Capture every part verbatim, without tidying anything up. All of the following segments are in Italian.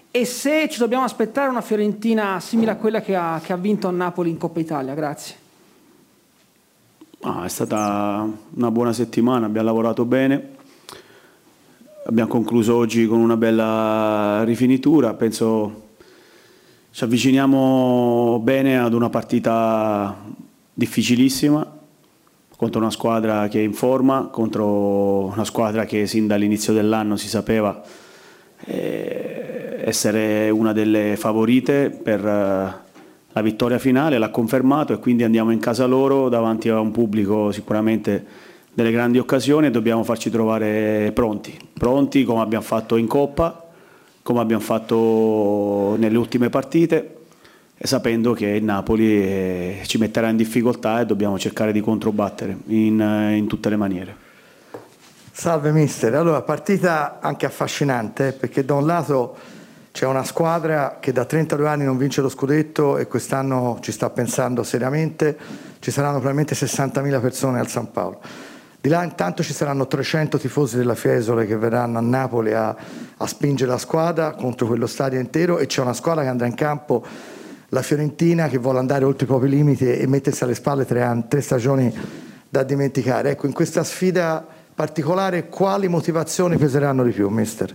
e se ci dobbiamo aspettare una Fiorentina simile a quella che ha, che ha vinto a Napoli in Coppa Italia. Grazie. Ah, è stata una buona settimana, abbiamo lavorato bene, abbiamo concluso oggi con una bella rifinitura, penso ci avviciniamo bene ad una partita difficilissima contro una squadra che è in forma, contro una squadra che sin dall'inizio dell'anno si sapeva eh, essere una delle favorite per eh, la vittoria finale, l'ha confermato e quindi andiamo in casa loro davanti a un pubblico sicuramente delle grandi occasioni e dobbiamo farci trovare pronti, pronti come abbiamo fatto in Coppa, come abbiamo fatto nelle ultime partite, e sapendo che il Napoli eh, ci metterà in difficoltà e dobbiamo cercare di controbattere in, in tutte le maniere. Salve mister, allora partita anche affascinante perché da un lato c'è una squadra che da trentadue anni non vince lo scudetto e quest'anno ci sta pensando seriamente, ci saranno probabilmente sessantamila persone al San Paolo. Di là intanto ci saranno trecento tifosi della Fiesole che verranno a Napoli a, a spingere la squadra contro quello stadio intero e c'è una squadra che andrà in campo, la Fiorentina, che vuole andare oltre i propri limiti e mettersi alle spalle tre, anni, tre stagioni da dimenticare. Ecco, in questa sfida particolare quali motivazioni peseranno di più, mister?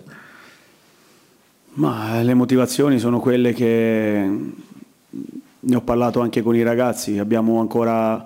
Ma le motivazioni sono quelle che ne ho parlato anche con i ragazzi, abbiamo ancora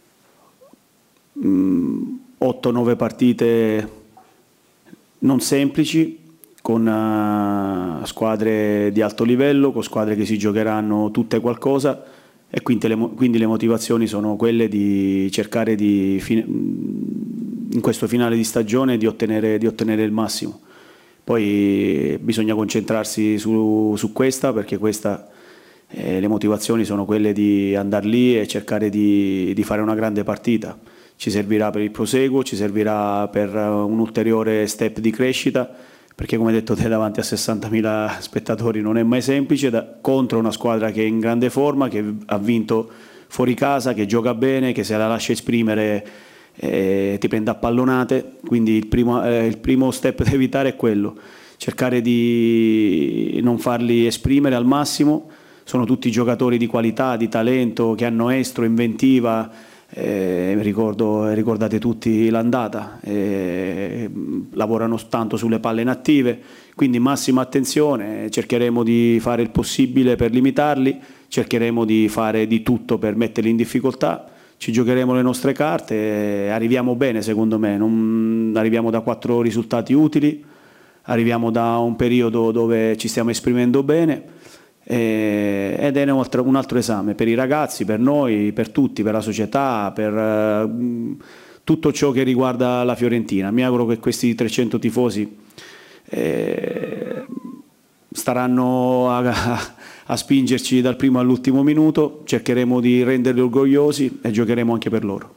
otto nove partite non semplici, con uh, squadre di alto livello, con squadre che si giocheranno tutte qualcosa e quindi le, quindi le motivazioni sono quelle di cercare di, in questo finale di stagione di ottenere, di ottenere il massimo. Poi bisogna concentrarsi su, su questa perché questa, eh, le motivazioni sono quelle di andare lì e cercare di, di fare una grande partita. Ci servirà per il proseguo, ci servirà per un ulteriore step di crescita, perché come detto te davanti a sessantamila spettatori non è mai semplice, da, contro una squadra che è in grande forma, che ha vinto fuori casa, che gioca bene, che se la lascia esprimere eh, ti prende a pallonate, quindi il primo, eh, il primo step da evitare è quello, cercare di non farli esprimere al massimo. Sono tutti giocatori di qualità, di talento, che hanno estro, inventiva. Eh, ricordo, ricordate tutti l'andata, eh, lavorano tanto sulle palle inattive, quindi massima attenzione, cercheremo di fare il possibile per limitarli, cercheremo di fare di tutto per metterli in difficoltà, ci giocheremo le nostre carte, eh, arriviamo bene secondo me, non, arriviamo da quattro risultati utili, arriviamo da un periodo dove ci stiamo esprimendo bene. Eh, ed è un altro, un altro esame per i ragazzi, per noi, per tutti, per la società, per eh, tutto ciò che riguarda la Fiorentina. Mi auguro che questi trecento tifosi eh, staranno a, a spingerci dal primo all'ultimo minuto, cercheremo di renderli orgogliosi e giocheremo anche per loro.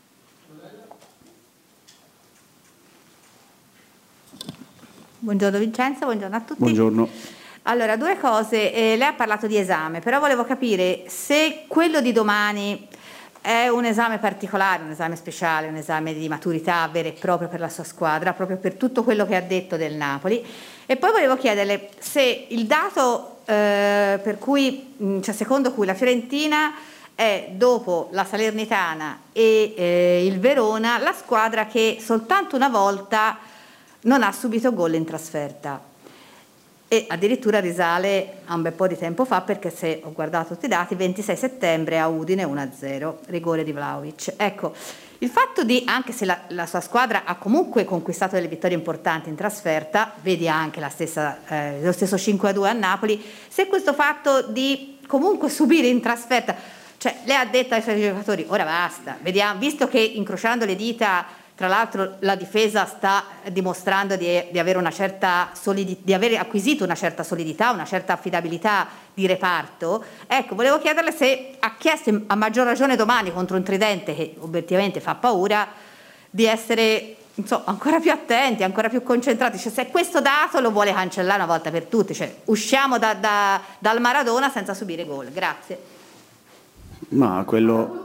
Buongiorno Vincenzo, buongiorno a tutti. Buongiorno. Allora, due cose, eh, lei ha parlato di esame, però volevo capire se quello di domani è un esame particolare, un esame speciale, un esame di maturità vero e proprio per la sua squadra, proprio per tutto quello che ha detto del Napoli. E poi volevo chiederle se il dato eh, per cui, mh, cioè secondo cui la Fiorentina è, dopo la Salernitana e eh, il Verona, la squadra che soltanto una volta non ha subito gol in trasferta. E addirittura risale a un bel po' di tempo fa, perché se ho guardato tutti i dati, ventisei settembre a Udine uno a zero, rigore di Vlahovic. Ecco, il fatto di, anche se la, la sua squadra ha comunque conquistato delle vittorie importanti in trasferta, vedi anche la stessa, eh, lo stesso cinque a due a Napoli, se questo fatto di comunque subire in trasferta, cioè lei ha detto ai suoi giocatori ora basta, vediamo, visto che incrociando le dita tra l'altro la difesa sta dimostrando di, di avere una certa solidità, di aver acquisito una certa solidità, una certa affidabilità di reparto. Ecco, volevo chiederle se ha chiesto a maggior ragione domani contro un tridente che obiettivamente fa paura, di essere insomma, ancora più attenti, ancora più concentrati, cioè, se questo dato lo vuole cancellare una volta per tutte, cioè usciamo da, da, dal Maradona senza subire gol. Grazie. Ma quello...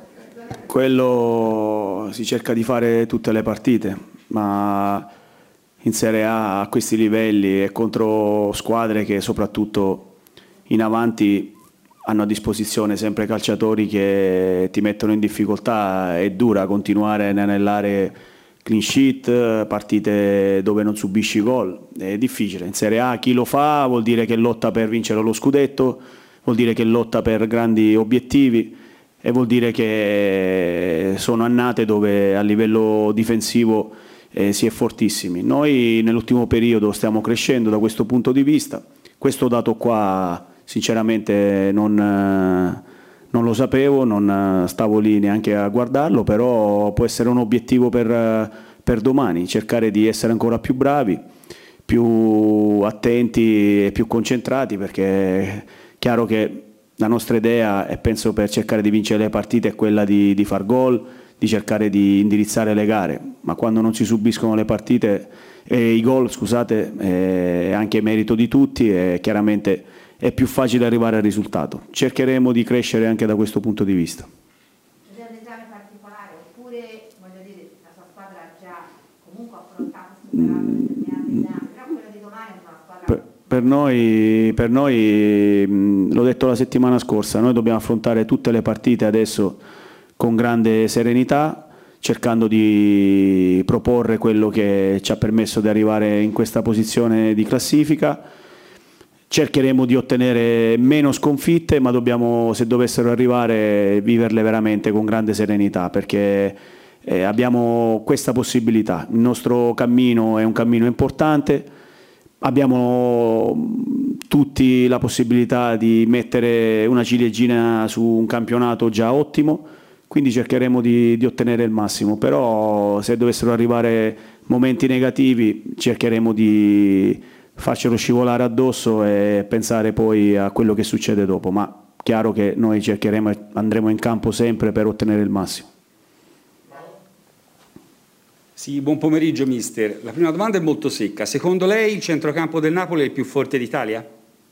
Quello si cerca di fare tutte le partite, ma in Serie A a questi livelli e contro squadre che soprattutto in avanti hanno a disposizione sempre calciatori che ti mettono in difficoltà. È dura continuare a inanellare clean sheet, partite dove non subisci gol, è difficile. In Serie A chi lo fa vuol dire che lotta per vincere lo scudetto, vuol dire che lotta per grandi obiettivi e vuol dire che sono annate dove a livello difensivo eh, si è fortissimi. Noi nell'ultimo periodo stiamo crescendo da questo punto di vista. Questo dato qua sinceramente non, non lo sapevo, non stavo lì neanche a guardarlo, però può essere un obiettivo per, per domani, cercare di essere ancora più bravi, più attenti e più concentrati, perché è chiaro che la nostra idea, e penso per cercare di vincere le partite, è quella di, di far gol, di cercare di indirizzare le gare, ma quando non si subiscono le partite, eh, i gol, scusate, è anche merito di tutti e chiaramente è più facile arrivare al risultato. Cercheremo di crescere anche da questo punto di vista. C'è un esame particolare oppure, voglio dire, la sua squadra ha già comunque affrontato e superato determinati esami, però quello di domani è una squadra... Per, per noi, per noi mh, l'ho detto la settimana scorsa, noi dobbiamo affrontare tutte le partite adesso con grande serenità, cercando di proporre quello che ci ha permesso di arrivare in questa posizione di classifica. Cercheremo di ottenere meno sconfitte, ma dobbiamo, se dovessero arrivare, viverle veramente con grande serenità, perché eh, abbiamo questa possibilità. Il nostro cammino è un cammino importante, abbiamo tutti la possibilità di mettere una ciliegina su un campionato già ottimo, quindi cercheremo di, di ottenere il massimo, però se dovessero arrivare momenti negativi cercheremo di farcelo scivolare addosso e pensare poi a quello che succede dopo, ma chiaro che noi cercheremo e andremo in campo sempre per ottenere il massimo. Sì, buon pomeriggio mister. La prima domanda è molto secca. Secondo lei il centrocampo del Napoli è il più forte d'Italia?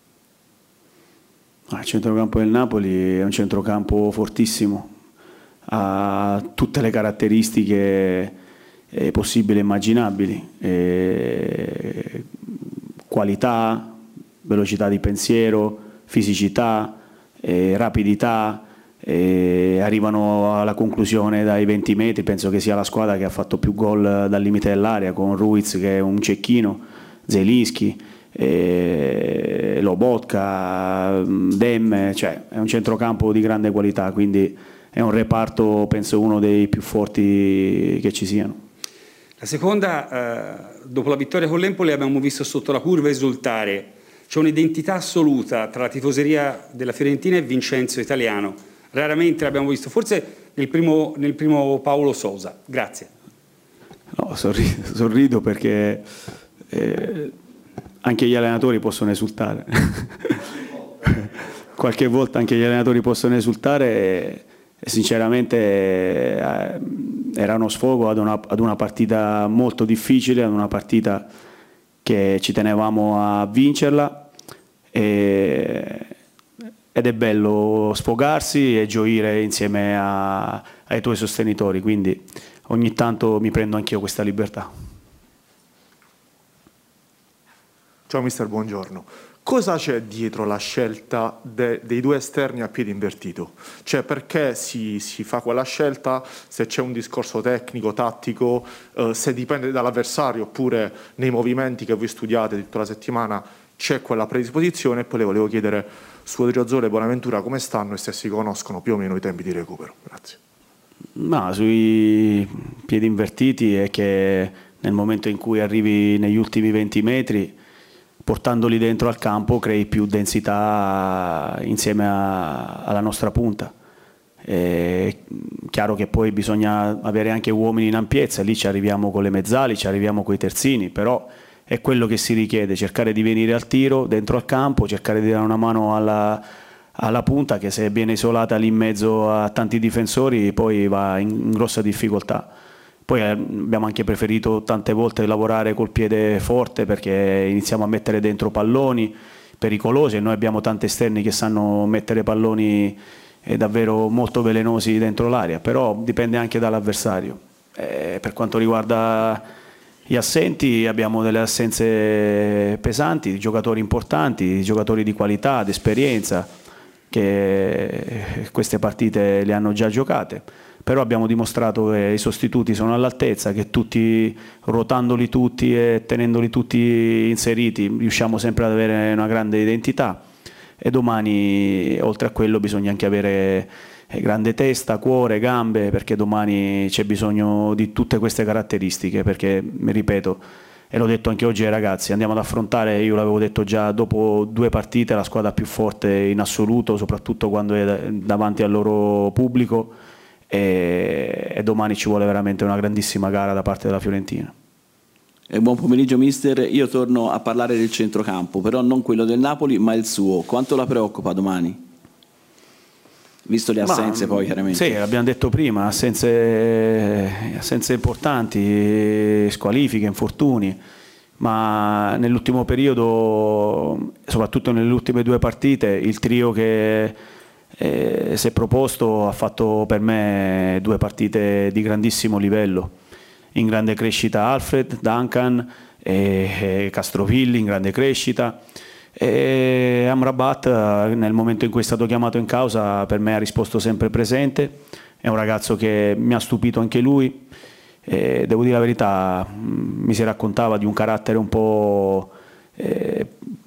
Il centrocampo del Napoli è un centrocampo fortissimo, ha tutte le caratteristiche eh, possibili e immaginabili. Eh, qualità, velocità di pensiero, fisicità, eh, rapidità, eh, arrivano alla conclusione dai venti metri, penso che sia la squadra che ha fatto più gol dal limite dell'area, con Ruiz che è un cecchino, Zelinski, eh, Lobotka, Dem, cioè è un centrocampo di grande qualità, quindi è un reparto penso uno dei più forti che ci siano. La seconda, eh, dopo la vittoria con l'Empoli abbiamo visto sotto la curva esultare, c'è un'identità assoluta tra la tifoseria della Fiorentina e Vincenzo Italiano, raramente l'abbiamo visto, forse nel primo, nel primo Paolo Sousa. Grazie. No, sorrido, sorrido perché eh, anche gli allenatori possono esultare, qualche volta anche gli allenatori possono esultare e, e sinceramente eh, era uno sfogo ad una, ad una partita molto difficile, ad una partita che ci tenevamo a vincerla e, ed è bello sfogarsi e gioire insieme a, ai tuoi sostenitori, quindi ogni tanto mi prendo anch'io questa libertà. Ciao mister, buongiorno. Cosa c'è dietro la scelta de, dei due esterni a piede invertito? Cioè perché si, si fa quella scelta, se c'è un discorso tecnico, tattico, eh, se dipende dall'avversario oppure nei movimenti che voi studiate tutta la settimana c'è quella predisposizione? E poi le volevo chiedere su Odriozola e Bonaventura come stanno e se si conoscono più o meno i tempi di recupero. Grazie. Ma sui piedi invertiti è che nel momento in cui arrivi negli ultimi venti metri, portandoli dentro al campo crei più densità insieme a, alla nostra punta. È chiaro che poi bisogna avere anche uomini in ampiezza, lì ci arriviamo con le mezzali, ci arriviamo con i terzini, però è quello che si richiede, cercare di venire al tiro dentro al campo, cercare di dare una mano alla, alla punta che se viene isolata lì in mezzo a tanti difensori poi va in, in grossa difficoltà. Poi abbiamo anche preferito tante volte lavorare col piede forte perché iniziamo a mettere dentro palloni pericolosi e noi abbiamo tanti esterni che sanno mettere palloni davvero molto velenosi dentro l'area, però dipende anche dall'avversario. Eh, per quanto riguarda Gli assenti, abbiamo delle assenze pesanti, di giocatori importanti, di giocatori di qualità, di esperienza, che queste partite le hanno già giocate, però abbiamo dimostrato che i sostituti sono all'altezza, che tutti, ruotandoli tutti e tenendoli tutti inseriti, riusciamo sempre ad avere una grande identità, e domani oltre a quello bisogna anche avere grande testa, cuore, gambe, perché domani c'è bisogno di tutte queste caratteristiche, perché, mi ripeto, e l'ho detto anche oggi ai ragazzi, andiamo ad affrontare, io l'avevo detto già dopo due partite, la squadra più forte in assoluto, soprattutto quando è davanti al loro pubblico, e, e domani ci vuole veramente una grandissima gara da parte della Fiorentina. E buon pomeriggio mister, io torno a parlare del centrocampo, però non quello del Napoli ma il suo. Quanto la preoccupa domani? Visto le assenze ma, poi chiaramente. Sì, l'abbiamo detto prima, assenze, assenze importanti, squalifiche, infortuni, ma nell'ultimo periodo, soprattutto nelle ultime due partite, il trio che eh, si è proposto ha fatto per me due partite di grandissimo livello. In grande crescita Alfred, Duncan e, e Castrovilli in grande crescita. E Amrabat, nel momento in cui è stato chiamato in causa, per me ha risposto sempre presente, è un ragazzo che mi ha stupito anche lui, e devo dire la verità, mi si raccontava di un carattere un po' eh,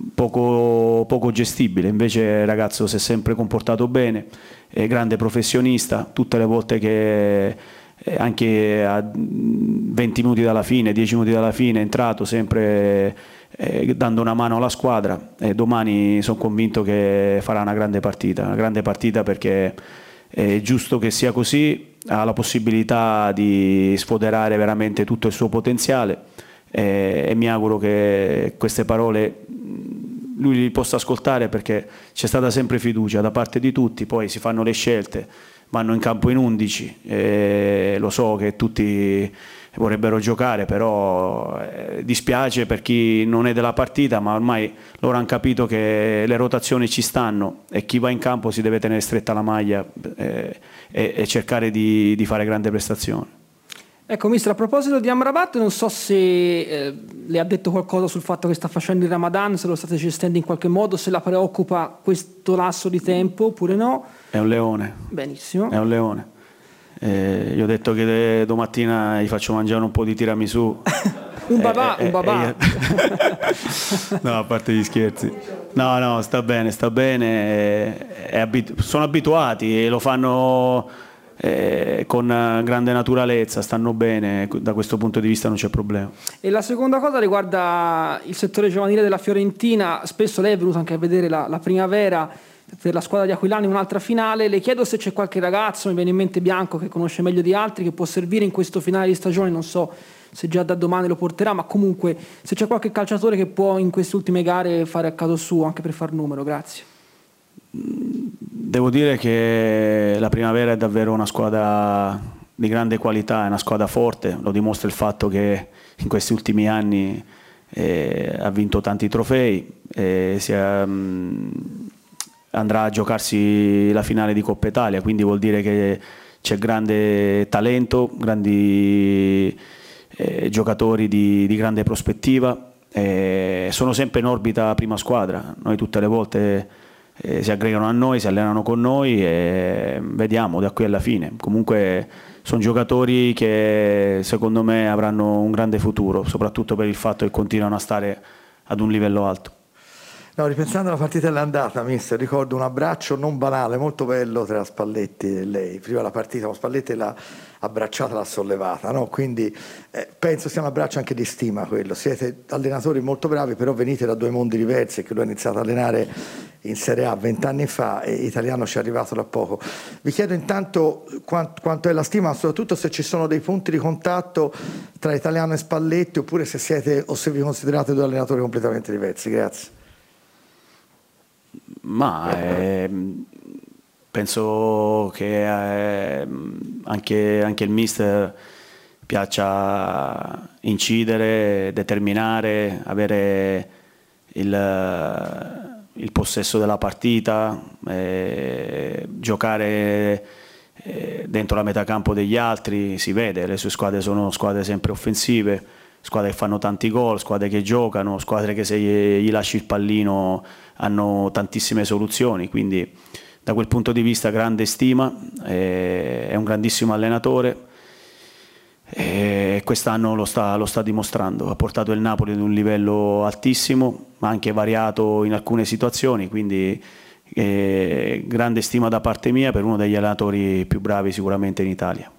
poco, poco gestibile, invece il ragazzo si è sempre comportato bene, è grande professionista, tutte le volte che anche a venti minuti dalla fine, dieci minuti dalla fine è entrato sempre eh, dando una mano alla squadra, e domani sono convinto che farà una grande partita, una grande partita perché è giusto che sia così, ha la possibilità di sfoderare veramente tutto il suo potenziale, e, e mi auguro che queste parole lui li possa ascoltare, perché c'è stata sempre fiducia da parte di tutti, poi si fanno le scelte, vanno in campo in undici, e lo so che tutti vorrebbero giocare, però eh, dispiace per chi non è della partita, ma ormai loro hanno capito che le rotazioni ci stanno e chi va in campo si deve tenere stretta la maglia eh, e, e cercare di, di fare grande prestazione. Ecco, mister, a proposito di Amrabat, non so se eh, le ha detto qualcosa sul fatto che sta facendo il Ramadan, se lo state gestendo in qualche modo, se la preoccupa questo lasso di tempo oppure no. È un leone. Benissimo. È un leone. Eh, gli ho detto che domattina gli faccio mangiare un po' di tiramisù. un babà, eh, un babà. Eh, eh, no, a parte gli scherzi. No, no, sta bene, sta bene. È abit- sono abituati e lo fanno eh, con grande naturalezza, stanno bene, da questo punto di vista non c'è problema. E la seconda cosa riguarda il settore giovanile della Fiorentina. Spesso lei è venuto anche a vedere la, la primavera per la squadra di Aquilani, un'altra finale. Le chiedo se c'è qualche ragazzo, mi viene in mente Bianco, che conosce meglio di altri, che può servire in questo finale di stagione. Non so se già da domani lo porterà, ma comunque se c'è qualche calciatore che può in queste ultime gare fare a caso suo, anche per far numero. Grazie. Devo dire che la primavera è davvero una squadra di grande qualità, è una squadra forte, lo dimostra il fatto che in questi ultimi anni eh, ha vinto tanti trofei, eh, si è, mh, andrà a giocarsi la finale di Coppa Italia, quindi vuol dire che c'è grande talento, grandi eh, giocatori di, di grande prospettiva, eh, sono sempre in orbita prima squadra, noi tutte le volte eh, si aggregano a noi, si allenano con noi e vediamo da qui alla fine. Comunque sono giocatori che secondo me avranno un grande futuro, soprattutto per il fatto che continuano a stare ad un livello alto. No, ripensando alla partita dell'andata, mister, ricordo un abbraccio non banale, molto bello tra Spalletti e lei. Prima della partita, Spalletti l'ha abbracciata, l'ha sollevata, no? Quindi eh, penso sia un abbraccio anche di stima quello. Siete allenatori molto bravi, però venite da due mondi diversi, che lui ha iniziato a allenare in Serie A vent'anni fa e Italiano ci è arrivato da poco. Vi chiedo intanto quant, quanto è la stima, ma soprattutto se ci sono dei punti di contatto tra Italiano e Spalletti, oppure se siete o se vi considerate due allenatori completamente diversi. Grazie. Ma eh, penso che eh, anche, anche il mister piaccia incidere, determinare, avere il, il possesso della partita, eh, giocare eh, dentro la metacampo degli altri. Si vede, le sue squadre sono squadre sempre offensive, squadre che fanno tanti gol, squadre che giocano, squadre che se gli lasci il pallino hanno tantissime soluzioni, quindi da quel punto di vista grande stima, eh, è un grandissimo allenatore e quest'anno lo sta, lo sta dimostrando, ha portato il Napoli ad un livello altissimo, ma anche variato in alcune situazioni, quindi eh, grande stima da parte mia per uno degli allenatori più bravi sicuramente in Italia.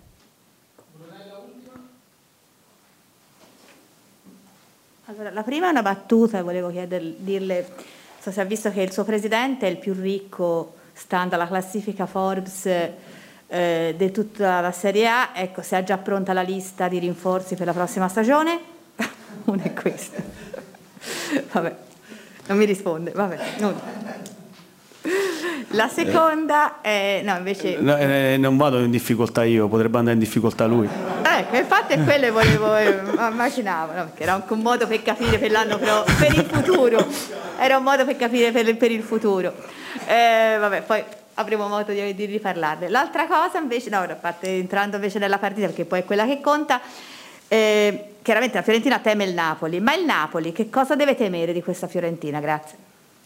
Allora, la prima è una battuta, volevo chieder, dirle, so se ha visto che il suo presidente è il più ricco, stando alla classifica Forbes eh, di tutta la Serie A, ecco, se ha già pronta la lista di rinforzi per la prossima stagione. Una è questa. Vabbè, non mi risponde, vabbè, nulla. La seconda è, no, invece... No, eh, non vado in difficoltà io, potrebbe andare in difficoltà lui. Ecco, infatti è quello che volevo, eh, immaginavo, no? Perché era anche un modo per capire per l'anno pro, per il futuro, era un modo per capire per, per il futuro. Eh, vabbè, poi avremo modo di, di riparlarne. L'altra cosa invece, no, a parte entrando invece nella partita, perché poi è quella che conta, eh, chiaramente la Fiorentina teme il Napoli, ma il Napoli che cosa deve temere di questa Fiorentina? Grazie.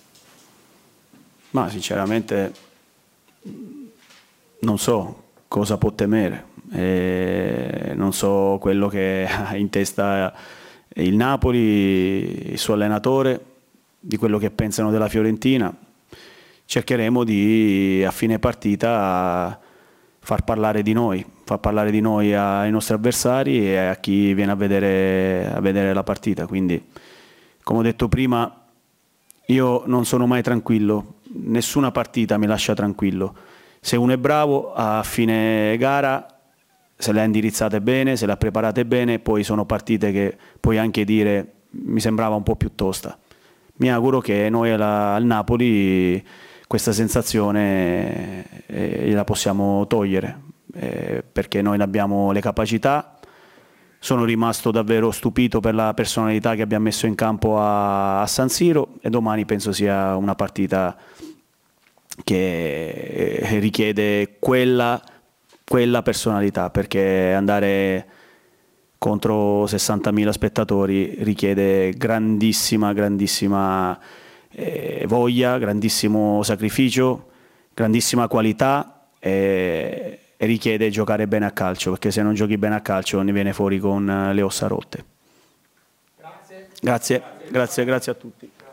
Ma sinceramente non so cosa può temere, eh, non so quello che ha in testa il Napoli, il suo allenatore, di quello che pensano della Fiorentina. Cercheremo di a fine partita far parlare di noi, far parlare di noi ai nostri avversari e a chi viene a vedere, a vedere la partita. Quindi, come ho detto prima, io non sono mai tranquillo, nessuna partita mi lascia tranquillo. Se uno è bravo, a fine gara, se le ha indirizzate bene, se le ha preparate bene, poi sono partite che puoi anche dire mi sembrava un po' più tosta. Mi auguro che noi alla, al Napoli questa sensazione eh, la possiamo togliere, eh, perché noi ne abbiamo le capacità. Sono rimasto davvero stupito per la personalità che abbiamo messo in campo a, a San Siro e domani penso sia una partita che richiede quella, quella personalità, perché andare contro sessantamila spettatori richiede grandissima, grandissima eh, voglia, grandissimo sacrificio, grandissima qualità e, e richiede giocare bene a calcio, perché se non giochi bene a calcio ne viene fuori con le ossa rotte. Grazie, grazie, grazie, grazie a tutti.